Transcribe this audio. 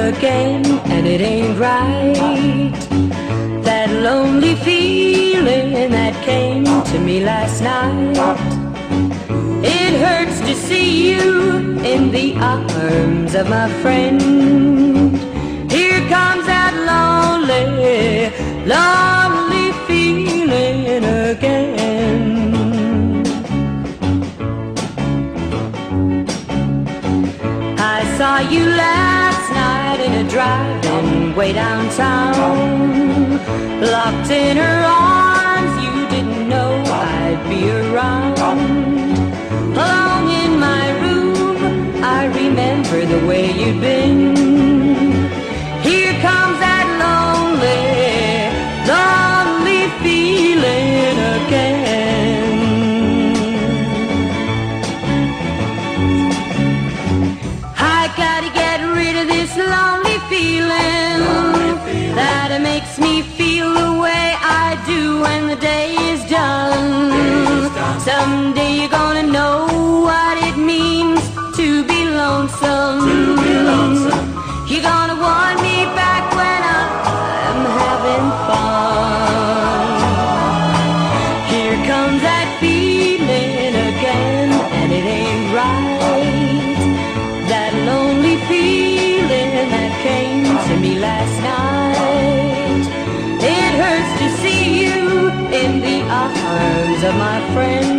again, and it ain't right. That lonely feeling that came to me last night. It hurts to see you in the arms of my friend. Here comes that lonely, lonely feeling again. I saw you last night in a drive-in way downtown. Locked in her arms, you didn't know I'd be around. Alone in my room, I remember the way you'd been. Here comes that lonely, lonely feeling again. I gotta get rid of this lonely feeling, that it makes me feel the way I do when the day is done. Someday you're gonna know what it means to be lonesome. You're gonna want me back when I'm having fun. Here comes that feeling again, and it ain't right. That lonely feeling that came to me last night. It hurts to see you in the arms of my friend.